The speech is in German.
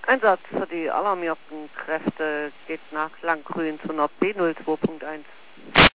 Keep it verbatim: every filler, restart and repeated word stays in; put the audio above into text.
Einsatz für die alarmierten Kräfte geht nach Langgrün zu Nord B null zwei Punkt eins.